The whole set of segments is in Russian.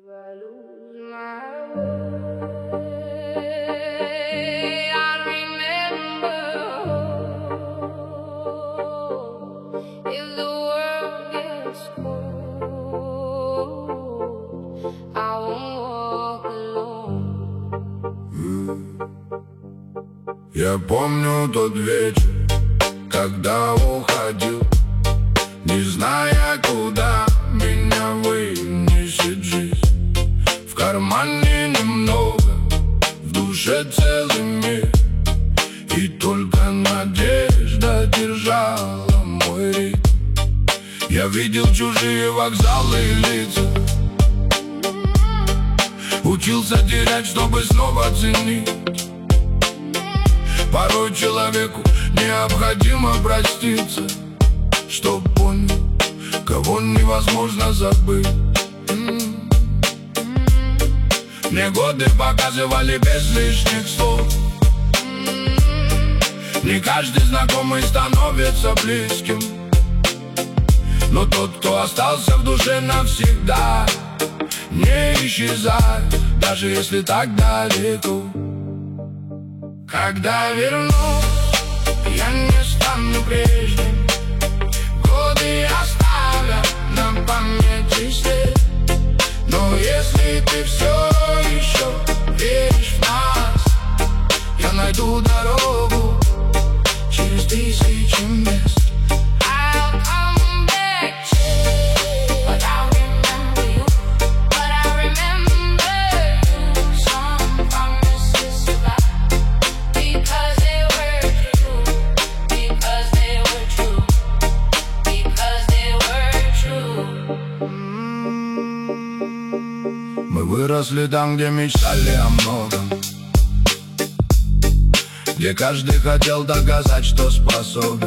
I lose my way, I remember if the world gets cold, I won't walk alone. Я помню тот вечер, когда уходил, не зная, куда меня вынесет жизнь. В кармане немного, в душе целый мир, и только надежда держала мой ритм. Я видел чужие вокзалы и лица, учился терять, чтобы снова ценить. Порой человеку необходимо проститься, чтоб понял, кого невозможно забыть. Мне годы показывали без лишних слов, не каждый знакомый становится близким, но тот, кто остался в душе навсегда, не исчезает, даже если так далеко. Когда вернусь, я не стану прежним, годы оставят на памяти след. Но если ты все еще веришь в нас, я найду дорогу через тысячи мест. I'll come back to you, but I'll remember you, but I remember some promises survive, because they were true, because they were true, because they were true. Мы выросли там, где мечтали о многом, где каждый хотел доказать, что способен.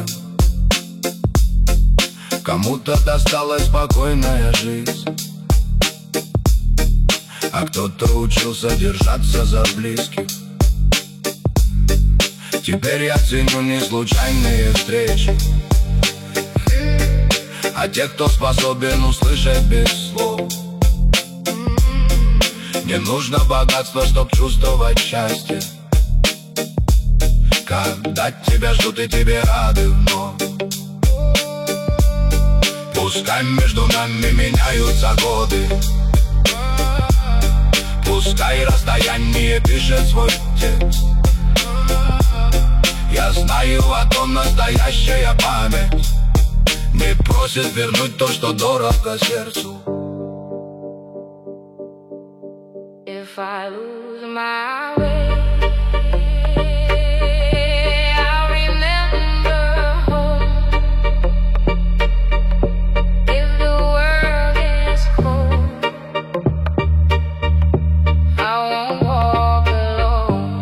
Кому-то досталась спокойная жизнь, а кто-то учился держаться за близких. Теперь я ценю не случайные встречи, а тех, кто способен услышать без слов. Не нужно богатство, чтоб чувствовать счастье, когда тебя ждут и тебе рады вновь. Пускай между нами меняются годы, пускай расстояние пишет свой текст. Я знаю, о том настоящая память не просит вернуть то, что дорого сердцу. If I lose my way, I'll remember home. If the world gets cold, I won't walk alone.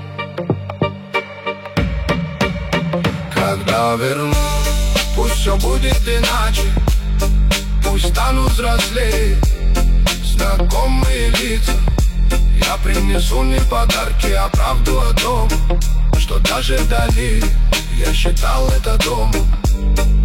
Когда вернусь, пусть все будет иначе, пусть стану взрослее, знакомые лица. Я принесу не подарки, а правду о том, что даже вдали я считал это домом.